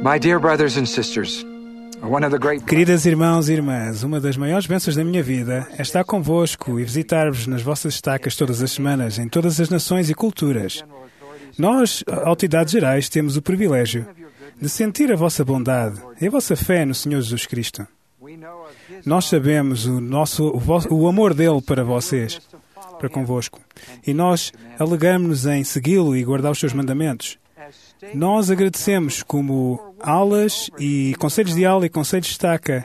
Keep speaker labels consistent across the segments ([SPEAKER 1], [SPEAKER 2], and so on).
[SPEAKER 1] My dear brothers and sisters, one of the great...
[SPEAKER 2] Queridas irmãos e irmãs, uma das maiores bênçãos da minha vida é estar convosco e visitar-vos nas vossas estacas todas as semanas, em todas as nações e culturas. Nós, autoridades gerais, temos o privilégio de sentir a vossa bondade e a vossa fé no Senhor Jesus Cristo. Nós sabemos o amor dele para vocês, para convosco, e nós alegramos-nos em segui-lo e guardar os seus mandamentos. Nós agradecemos como alas e conselhos de ala e conselhos de estaca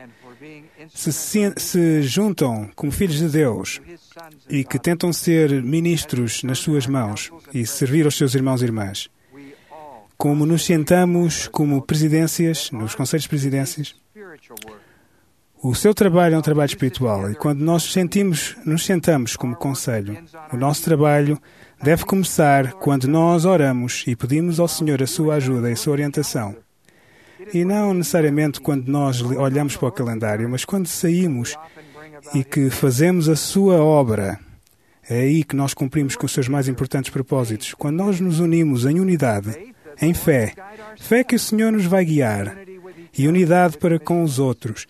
[SPEAKER 2] se juntam como filhos de Deus e que tentam ser ministros nas suas mãos e servir aos seus irmãos e irmãs. Como nos sentamos como presidências, nos conselhos de presidências, o seu trabalho é um trabalho espiritual e quando nós nos sentamos como conselho, o nosso trabalho deve começar quando nós oramos e pedimos ao Senhor a sua ajuda e a sua orientação. E não necessariamente quando nós olhamos para o calendário, mas quando saímos e que fazemos a sua obra. É aí que nós cumprimos com os seus mais importantes propósitos. Quando nós nos unimos em unidade, em fé, fé que o Senhor nos vai guiar, e unidade para com os outros.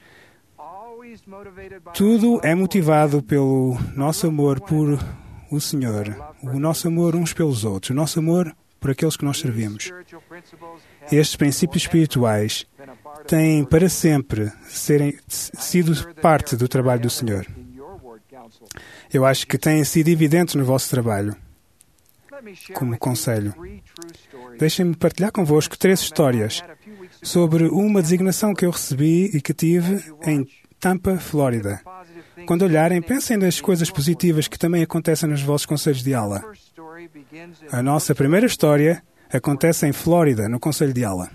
[SPEAKER 2] Tudo é motivado pelo nosso amor por o Senhor, o nosso amor uns pelos outros, o nosso amor por aqueles que nós servimos. Estes princípios espirituais têm para sempre sido parte do trabalho do Senhor. Eu acho que têm sido evidentes no vosso trabalho, como conselho. Deixem-me partilhar convosco 3 histórias sobre uma designação que eu recebi e que tive em Tampa, Flórida. Quando olharem, pensem nas coisas positivas que também acontecem nos vossos conselhos de ala. A nossa primeira história acontece em Flórida, no conselho de ala.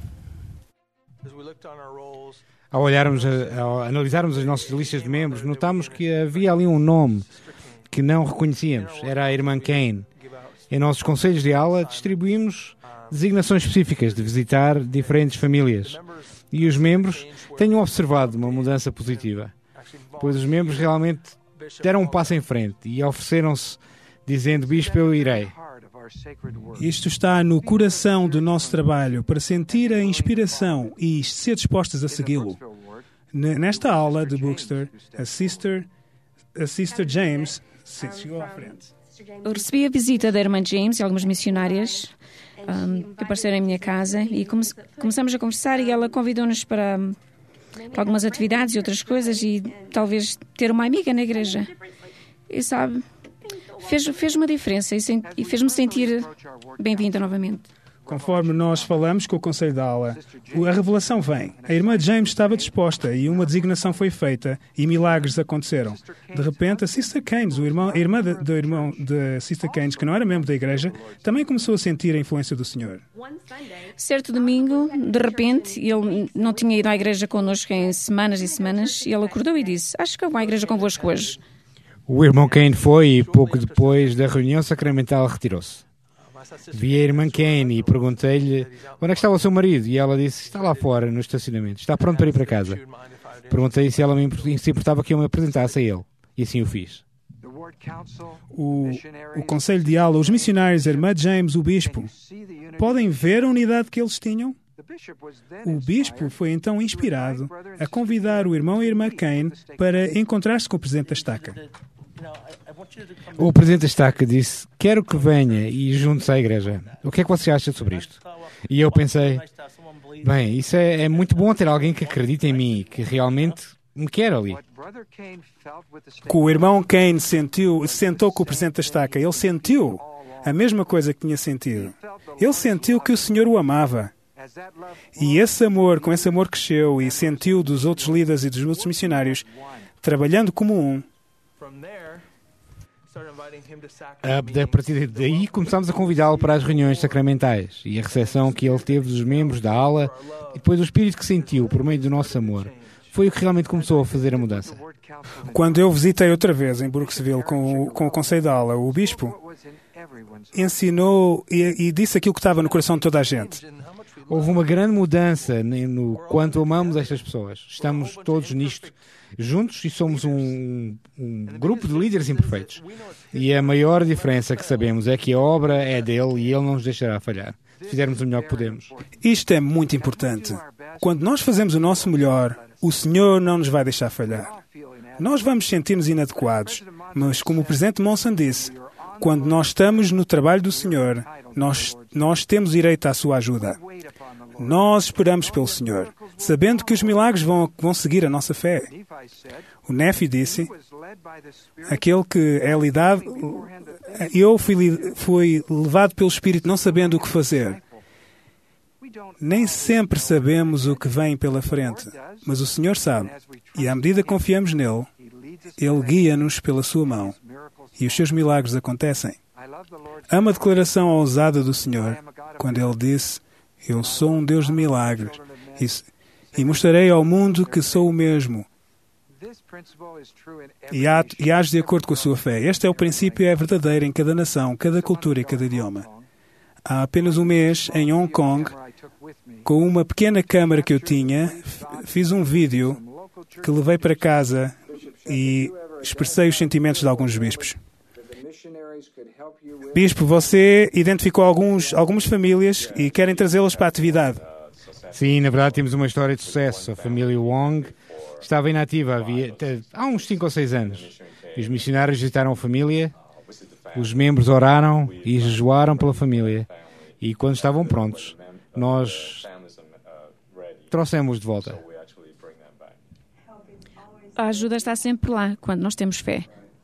[SPEAKER 3] Ao analisarmos as nossas listas de membros, notámos que havia ali um nome que não reconhecíamos. Era a irmã Kane. Em nossos conselhos de ala, distribuímos designações específicas de visitar diferentes famílias. E os membros tenham observado uma mudança positiva, pois os membros realmente deram um passo em frente e ofereceram-se, dizendo: Bispo, eu irei.
[SPEAKER 2] Isto está no coração do nosso trabalho, para sentir a inspiração e ser dispostos a segui-lo. Nesta aula de Bookster, a Sister James chegou à frente.
[SPEAKER 4] Eu recebi a visita da irmã James e algumas missionárias que apareceram em minha casa e começamos a conversar e ela convidou-nos para algumas atividades e outras coisas e talvez ter uma amiga na igreja. E sabe, fez uma diferença e fez-me sentir bem-vinda novamente.
[SPEAKER 2] Conforme nós falamos com o conselho da ala, a revelação vem. A irmã James estava disposta e uma designação foi feita e milagres aconteceram. De repente, a Sister Keynes, a irmã do irmão de Sister Keynes, que não era membro da igreja, também começou a sentir a influência do Senhor.
[SPEAKER 4] Certo domingo, de repente, ele não tinha ido à igreja connosco em semanas e semanas, e ele acordou e disse: Acho que eu vou à igreja convosco hoje.
[SPEAKER 3] O irmão Kane foi e pouco depois da reunião sacramental retirou-se. Vi a irmã Kane e perguntei-lhe onde é que estava o seu marido e ela disse: está lá fora no estacionamento, está pronto para ir para casa. Perguntei se ela se importava que eu me apresentasse a ele e assim o fiz.
[SPEAKER 2] O conselho de ala, os missionários, a irmã James, o bispo, podem ver a unidade que eles tinham? O bispo foi então inspirado a convidar o irmão e a irmã Kane para encontrar-se com o presidente da estaca.
[SPEAKER 3] O presidente da estaca disse: quero que venha e junte-se à igreja. O que é que você acha sobre isto? E eu pensei: bem, isso é muito bom ter alguém que acredita em mim, que realmente me quer ali.
[SPEAKER 2] O irmão Kane sentou com o presidente da estaca. Ele sentiu a mesma coisa que tinha sentido. Ele sentiu que o Senhor o amava. E com esse amor cresceu e sentiu dos outros líderes e dos outros missionários trabalhando como um.
[SPEAKER 3] A partir daí começámos a convidá-lo para as reuniões sacramentais e a recepção que ele teve dos membros da ala e depois o espírito que sentiu por meio do nosso amor foi o que realmente começou a fazer a mudança.
[SPEAKER 2] Quando eu visitei outra vez em Brooksville com o conselho da ala, o bispo ensinou e disse aquilo que estava no coração de toda a gente.
[SPEAKER 3] Houve uma grande mudança no quanto amamos estas pessoas. Estamos todos nisto juntos e somos um grupo de líderes imperfeitos. E a maior diferença que sabemos é que a obra é dele e ele não nos deixará falhar, se fizermos o melhor que podemos.
[SPEAKER 2] Isto é muito importante. Quando nós fazemos o nosso melhor, o Senhor não nos vai deixar falhar. Nós vamos sentir-nos inadequados, mas como o Presidente Monson disse, quando nós estamos no trabalho do Senhor, nós temos direito à sua ajuda. Nós esperamos pelo Senhor, sabendo que os milagres vão seguir a nossa fé. O Nefi disse, aquele que é lidado, eu fui levado pelo Espírito não sabendo o que fazer. Nem sempre sabemos o que vem pela frente, mas o Senhor sabe, e à medida que confiamos nele, Ele guia-nos pela sua mão, e os seus milagres acontecem. Amo a declaração ousada do Senhor, quando Ele disse, eu sou um Deus de milagres, e mostrarei ao mundo que sou o mesmo, e age de acordo com a sua fé. Este é o princípio e é verdadeiro em cada nação, cada cultura e cada idioma. Há apenas um mês, em Hong Kong, com uma pequena câmara que eu tinha, fiz um vídeo que levei para casa e expressei os sentimentos de alguns bispos. Bispo, você identificou algumas famílias e querem trazê-las para a atividade.
[SPEAKER 3] Sim, na verdade temos uma história de sucesso. A família Wong estava inativa há uns 5 ou 6 anos. Os missionários visitaram a família, os membros oraram e jejuaram pela família. E quando estavam prontos, nós trouxemos de volta.
[SPEAKER 4] A ajuda está sempre lá, quando nós temos fé.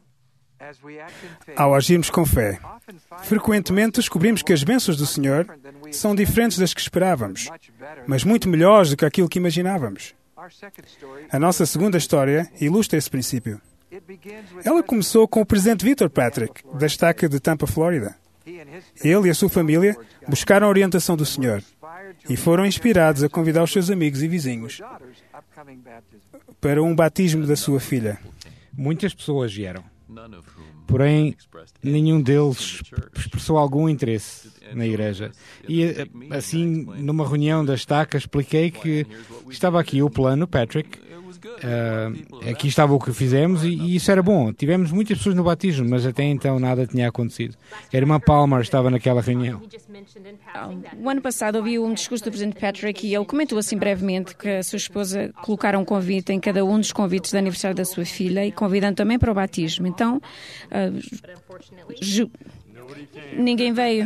[SPEAKER 2] Ao agirmos com fé, frequentemente descobrimos que as bênçãos do Senhor são diferentes das que esperávamos, mas muito melhores do que aquilo que imaginávamos. A nossa segunda história ilustra esse princípio. Ela começou com o presidente Victor Patrick, da estaca de Tampa, Flórida. Ele e a sua família buscaram a orientação do Senhor e foram inspirados a convidar os seus amigos e vizinhos para um batismo da sua filha.
[SPEAKER 3] Muitas pessoas vieram, porém nenhum deles expressou algum interesse na igreja. E assim, numa reunião da estaca, expliquei que estava aqui o plano, Patrick, aqui estava o que fizemos e isso era bom. Tivemos muitas pessoas no batismo, mas até então nada tinha acontecido. A irmã Palmer estava naquela reunião.
[SPEAKER 4] O ano passado ouvi um discurso do Presidente Patrick e ele comentou assim brevemente que a sua esposa colocara um convite em cada um dos convites de aniversário da sua filha e convidando também para o batismo. Então, ninguém veio.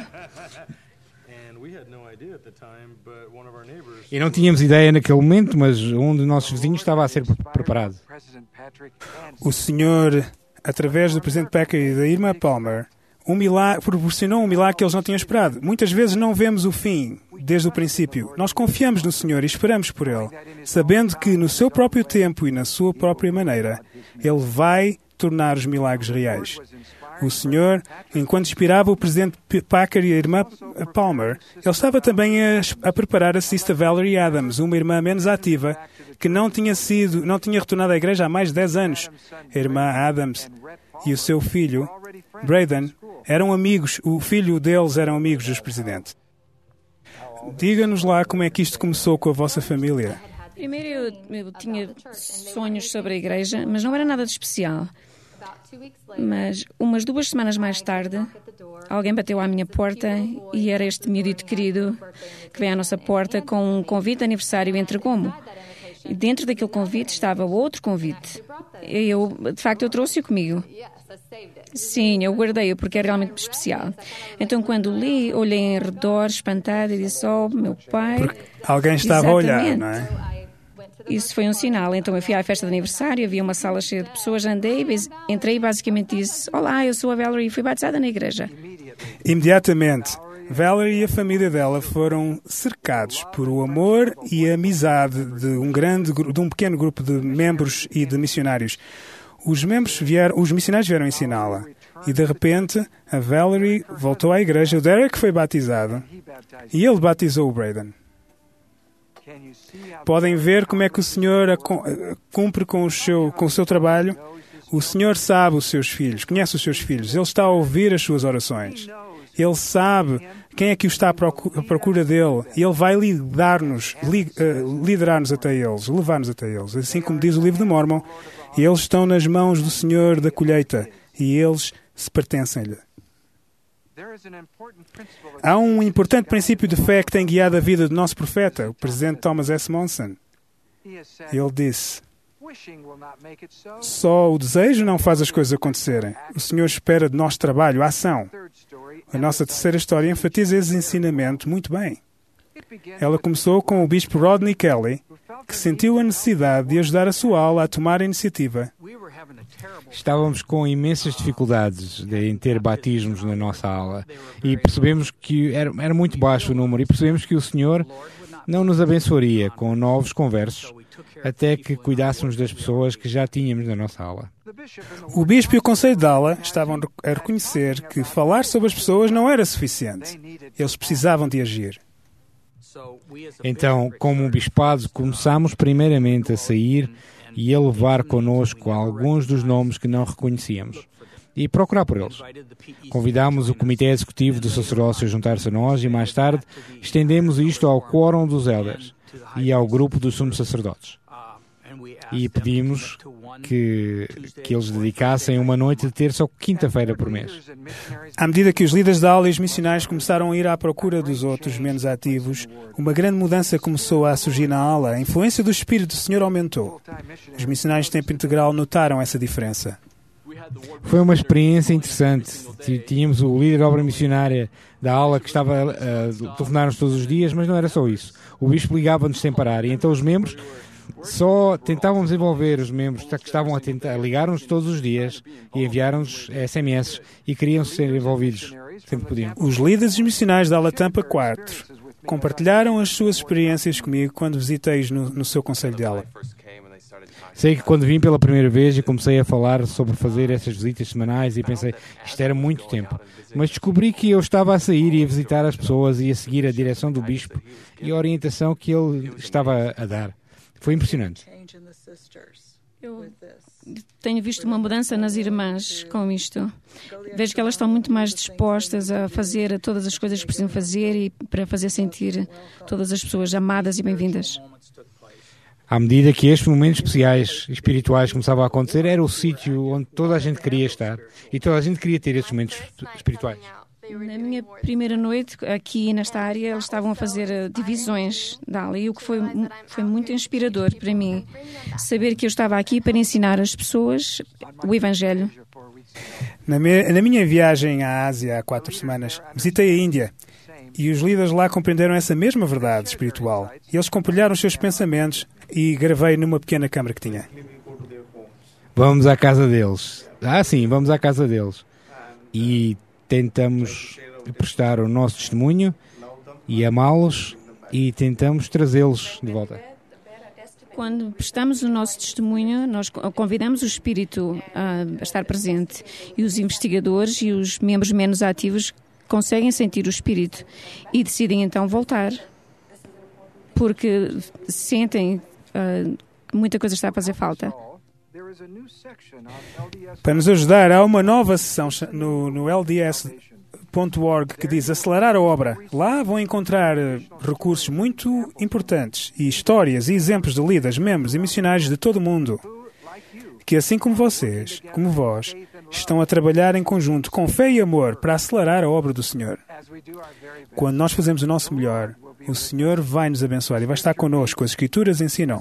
[SPEAKER 3] E não tínhamos ideia naquele momento, mas um dos nossos vizinhos estava a ser preparado.
[SPEAKER 2] O Senhor, através do Presidente Packer e da irmã Palmer, proporcionou um milagre que eles não tinham esperado. Muitas vezes não vemos o fim desde o princípio. Nós confiamos no Senhor e esperamos por Ele, sabendo que no seu próprio tempo e na sua própria maneira, Ele vai tornar os milagres reais. O Senhor, enquanto inspirava o Presidente Packer e a irmã Palmer, Ele estava também a preparar a Sister Valerie Adams, uma irmã menos ativa, que não tinha retornado à igreja há mais de 10 anos. A irmã Adams e o seu filho, Braden, eram amigos, o filho deles eram amigos dos presidentes. Diga-nos lá como é que isto começou com a vossa família.
[SPEAKER 4] Primeiro eu tinha sonhos sobre a igreja, mas não era nada de especial. Mas umas 2 semanas mais tarde, alguém bateu à minha porta e era este miudito querido que veio à nossa porta com um convite de aniversário e entregou-me. E dentro daquele convite estava outro convite. De facto, eu trouxe-o comigo. Sim, eu guardei-o porque é realmente especial. Então, quando li, olhei em redor, espantada, e disse, oh, meu pai...
[SPEAKER 2] Porque alguém estava a olhar, não é?
[SPEAKER 4] Isso foi um sinal. Então eu fui à festa de aniversário, havia uma sala cheia de pessoas, entrei e basicamente disse, olá, eu sou a Valerie e fui batizada na igreja.
[SPEAKER 2] Imediatamente, Valerie e a família dela foram cercados por o amor e a amizade de um pequeno grupo de membros e de missionários. Os missionários vieram ensiná-la. E de repente, a Valerie voltou à igreja, o Derek foi batizado e ele batizou o Braden. Podem ver como é que o Senhor cumpre com o seu trabalho. O Senhor sabe os seus filhos, conhece os seus filhos. Ele está a ouvir as suas orações. Ele sabe quem é que está à procura dele. E Ele vai liderar-nos até eles, levar-nos até eles. Assim como diz o livro de Mormon, eles estão nas mãos do Senhor da colheita e eles se pertencem-lhe. Há um importante princípio de fé que tem guiado a vida do nosso profeta, o presidente Thomas S. Monson. Ele disse: só o desejo não faz as coisas acontecerem. O Senhor espera de nós trabalho, ação. A nossa terceira história enfatiza esse ensinamento muito bem. Ela começou com o bispo Rodney Kelly, que sentiu a necessidade de ajudar a sua aula a tomar a iniciativa.
[SPEAKER 3] Estávamos com imensas dificuldades em ter batismos na nossa aula e percebemos que era muito baixo o número e percebemos que o Senhor não nos abençoaria com novos conversos até que cuidássemos das pessoas que já tínhamos na nossa aula.
[SPEAKER 2] O bispo e o conselho de aula estavam a reconhecer que falar sobre as pessoas não era suficiente. Eles precisavam de agir.
[SPEAKER 3] Então, como um bispado, começámos primeiramente a sair e a levar connosco alguns dos nomes que não reconhecíamos e procurar por eles. Convidámos o Comitê Executivo do Sacerdócio a juntar-se a nós e, mais tarde, estendemos isto ao quórum dos elders e ao grupo dos sumos sacerdotes. E pedimos que eles dedicassem uma noite de terça ou quinta-feira por mês.
[SPEAKER 2] À medida que os líderes da aula e os missionários começaram a ir à procura dos outros menos ativos, uma grande mudança começou a surgir na aula. A influência do Espírito do Senhor aumentou. Os missionários de tempo integral notaram essa diferença.
[SPEAKER 3] Foi uma experiência interessante. Tínhamos o líder da obra missionária da aula que estava a telefonar-nos todos os dias, mas não era só isso. O bispo ligava-nos sem parar e então os membros só tentavam desenvolver, os membros que estavam a tentar ligar-nos todos os dias e enviaram-nos SMS e queriam ser envolvidos sempre que podiam.
[SPEAKER 2] Os líderes missionários da aula Tampa 4 compartilharam as suas experiências comigo quando visitei-os no seu conselho de aula.
[SPEAKER 3] Sei que quando vim pela primeira vez e comecei a falar sobre fazer essas visitas semanais e pensei, isto era muito tempo. Mas descobri que eu estava a sair e a visitar as pessoas e a seguir a direção do bispo e a orientação que ele estava a dar. Foi impressionante.
[SPEAKER 4] Eu tenho visto uma mudança nas irmãs com isto. Vejo que elas estão muito mais dispostas a fazer todas as coisas que precisam fazer e para fazer sentir todas as pessoas amadas e bem-vindas.
[SPEAKER 3] À medida que estes momentos especiais, espirituais, começavam a acontecer, era o sítio onde toda a gente queria estar e toda a gente queria ter estes momentos espirituais.
[SPEAKER 4] Na minha primeira noite aqui nesta área, eles estavam a fazer divisões da aula e o que foi muito inspirador para mim, saber que eu estava aqui para ensinar as pessoas o Evangelho.
[SPEAKER 2] Na minha viagem à Ásia há 4 semanas, visitei a Índia e os líderes lá compreenderam essa mesma verdade espiritual. E eles compartilharam os seus pensamentos e gravei numa pequena câmara que tinha.
[SPEAKER 3] Vamos à casa deles. Sim, vamos à casa deles. E tentamos prestar o nosso testemunho e amá-los e tentamos trazê-los de volta.
[SPEAKER 4] Quando prestamos o nosso testemunho, nós convidamos o Espírito a estar presente e os investigadores e os membros menos ativos conseguem sentir o Espírito e decidem então voltar porque sentem que muita coisa está a fazer falta.
[SPEAKER 2] Para nos ajudar, há uma nova seção no LDS.org que diz acelerar a obra. Lá vão encontrar recursos muito importantes e histórias e exemplos de líderes, membros e missionários de todo o mundo que, assim como vocês, como vós, estão a trabalhar em conjunto com fé e amor para acelerar a obra do Senhor. Quando nós fazemos o nosso melhor, o Senhor vai nos abençoar e vai estar connosco. As Escrituras ensinam.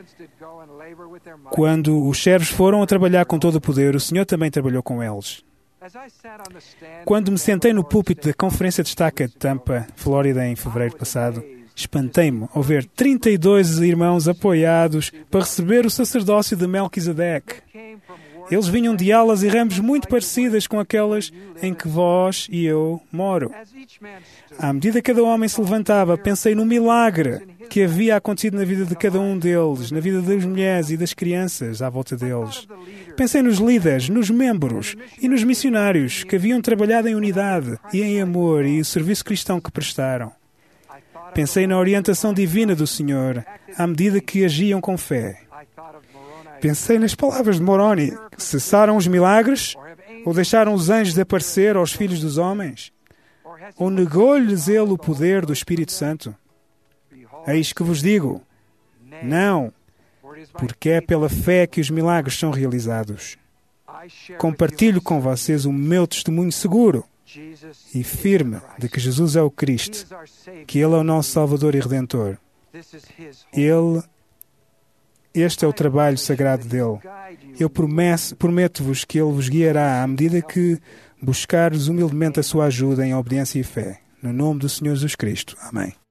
[SPEAKER 2] Quando os servos foram a trabalhar com todo o poder, o Senhor também trabalhou com eles. Quando me sentei no púlpito da Conferência de Estaca de Tampa, Flórida, em fevereiro passado, espantei-me ao ver 32 irmãos apoiados para receber o sacerdócio de Melquisedeque. Eles vinham de alas e ramos muito parecidas com aquelas em que vós e eu moro. À medida que cada homem se levantava, pensei no milagre que havia acontecido na vida de cada um deles, na vida das mulheres e das crianças à volta deles. Pensei nos líderes, nos membros e nos missionários que haviam trabalhado em unidade e em amor e o serviço cristão que prestaram. Pensei na orientação divina do Senhor à medida que agiam com fé. Pensei nas palavras de Moroni. Cessaram os milagres? Ou deixaram os anjos de aparecer aos filhos dos homens? Ou negou-lhes ele o poder do Espírito Santo? Eis que vos digo, não, porque é pela fé que os milagres são realizados. Compartilho com vocês o meu testemunho seguro e firme de que Jesus é o Cristo, que Ele é o nosso Salvador e Redentor. Este é o trabalho sagrado dele. Eu prometo-vos que Ele vos guiará à medida que buscares humildemente a sua ajuda em obediência e fé. No nome do Senhor Jesus Cristo. Amém.